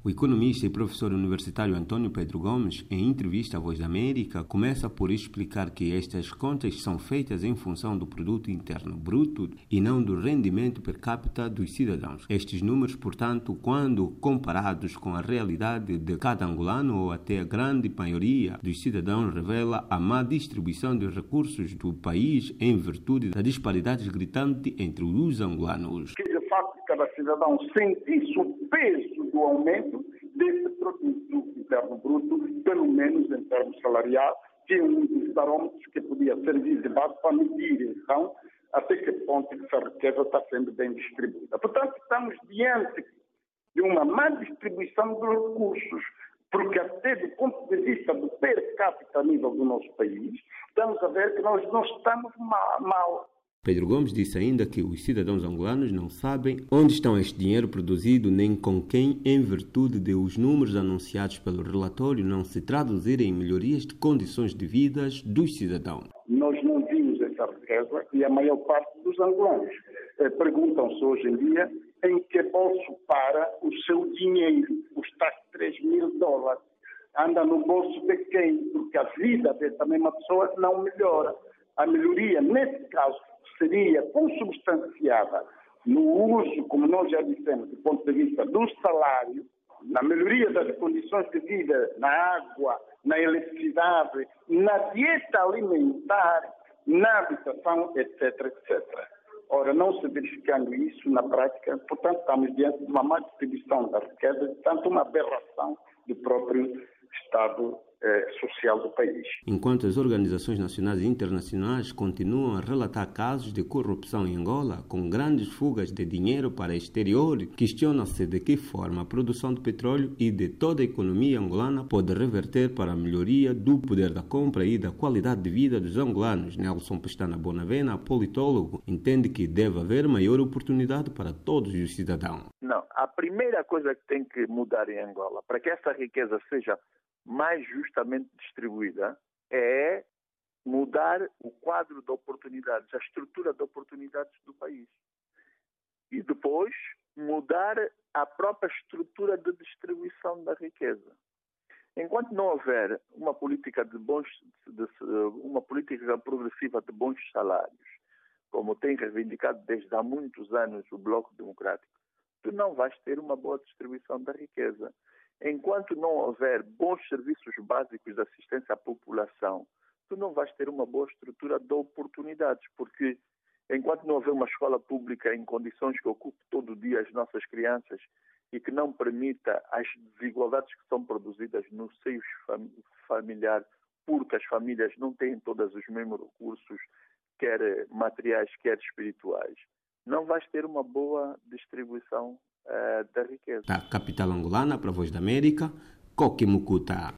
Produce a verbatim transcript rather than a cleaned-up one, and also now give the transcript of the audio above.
O economista e professor universitário Antônio Pedro Gomes, em entrevista à Voz da América, começa por explicar que estas contas são feitas em função do produto interno bruto e não do rendimento per capita dos cidadãos. Estes números, portanto, quando comparados com a realidade de cada angolano ou até a grande maioria dos cidadãos, revela a má distribuição dos recursos do país em virtude da disparidade gritante entre os angolanos. Que de facto cada cidadão sentisse o peso do aumento desse produto interno bruto, pelo menos em termos salariais, que é um dos parâmetros que podia servir de base para medir, então, até que ponto essa riqueza está sendo bem distribuída. Portanto, estamos diante de uma má distribuição dos recursos, porque até do ponto de vista do per capita a nível do nosso país, estamos a ver que nós não estamos mal. Pedro Gomes disse ainda que os cidadãos angolanos não sabem onde está este dinheiro produzido nem com quem, em virtude de os números anunciados pelo relatório não se traduzirem em melhorias de condições de vida dos cidadãos. Nós não vimos essa riqueza e a maior parte dos angolanos eh, perguntam-se hoje em dia em que bolso para o seu dinheiro, os tais três mil dólares. Anda no bolso de quem? Porque a vida dessa mesma pessoa não melhora. A melhoria, nesse caso, seria consubstanciada no uso, como nós já dissemos, do ponto de vista do salário, na melhoria das condições de vida, na água, na eletricidade, na dieta alimentar, na habitação, etc, etcétera. Ora, não se verificando isso na prática, portanto, estamos diante de uma má distribuição da riqueza, tanto uma aberração do próprio Estado eh, social do país. Enquanto as organizações nacionais e internacionais continuam a relatar casos de corrupção em Angola, com grandes fugas de dinheiro para o exterior, questiona-se de que forma a produção de petróleo e de toda a economia angolana pode reverter para a melhoria do poder da compra e da qualidade de vida dos angolanos. Nelson Pestana Bonavena, politólogo, entende que deve haver maior oportunidade para todos os cidadãos. Não, a primeira coisa que tem que mudar em Angola, para que essa riqueza seja mais justamente distribuída, é mudar o quadro de oportunidades, a estrutura de oportunidades do país. E depois mudar a própria estrutura de distribuição da riqueza. Enquanto não houver uma política de bons, de, uma política progressiva de bons salários, como tem reivindicado desde há muitos anos o Bloco Democrático, tu não vais ter uma boa distribuição da riqueza. Enquanto não houver bons serviços básicos de assistência à população, tu não vais ter uma boa estrutura de oportunidades, porque enquanto não houver uma escola pública em condições que ocupe todo o dia as nossas crianças e que não permita as desigualdades que são produzidas no seio familiar, porque as famílias não têm todos os mesmos recursos, quer materiais, quer espirituais, não vais ter uma boa distribuição uh, da riqueza. Da capital angolana, para a Voz da América, Coque Mucuta.